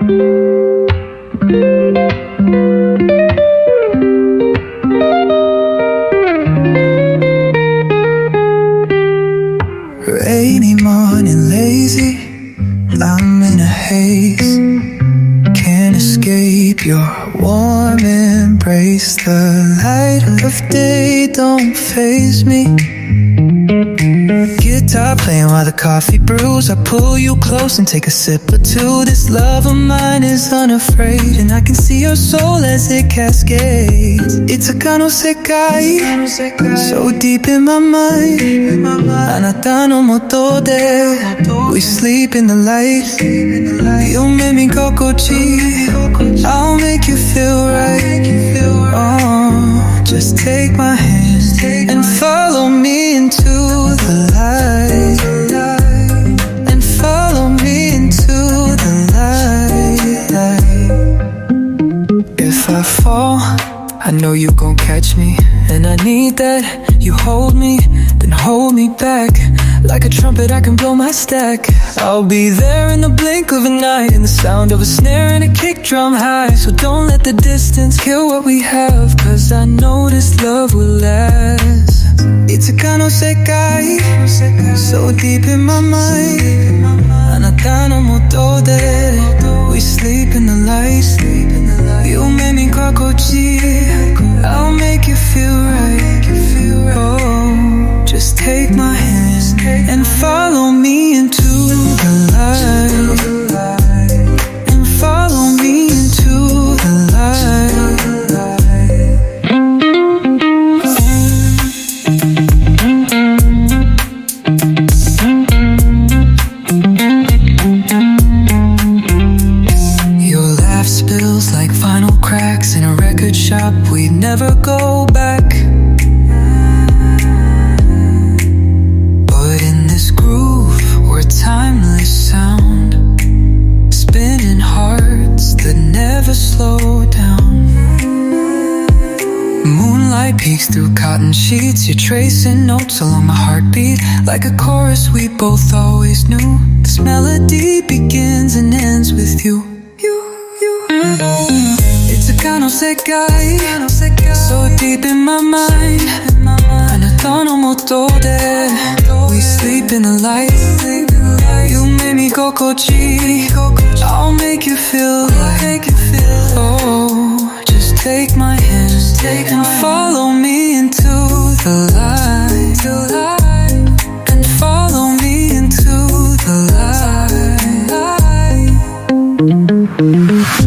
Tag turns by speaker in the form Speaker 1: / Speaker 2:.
Speaker 1: Rainy morning, lazy, I'm in a haze. Can't escape your warm embrace. The light of day don't faze me. Guitar playing while the coffee brews. I pull you close and take a sip or two. This love of mine is unafraid, and I can see your soul as it cascades. It's a kano sekai, so deep in my mind. Anata no moto de, we sleep in the light. You make me kokochi, I'll make you feel right. Oh, just take my hand and follow me into the light, and follow me into the light. If I fall, I know you gon' catch me, and I need that you hold me, then hold me back. Like a trumpet I can blow my stack. I'll be there in the blink of an eye, in the sound of a snare and a kick drum high. So don't let the distance kill what we have, 'cause I know this love will last. It's a kano sekai, so deep in my mind. Anata no moto de, we sleep in the light. You make me kokochi, I'll make you feel right. Oh, just take my hand and follow me into the light, and follow me into the light. Your laugh spills like vinyl cracks in a record shop. We'd never go back. Timeless sound, spinning hearts that never slow down. Moonlight peeks through cotton sheets. You're tracing notes along my heartbeat, like a chorus we both always knew. This melody begins and ends with you. It's a kano sekai, so deep in my mind. Anata no moto de, we sleep in the light. You make me kokochi, I'll make you feel like. Oh, just take my hand and follow me into the light, and follow me into the light.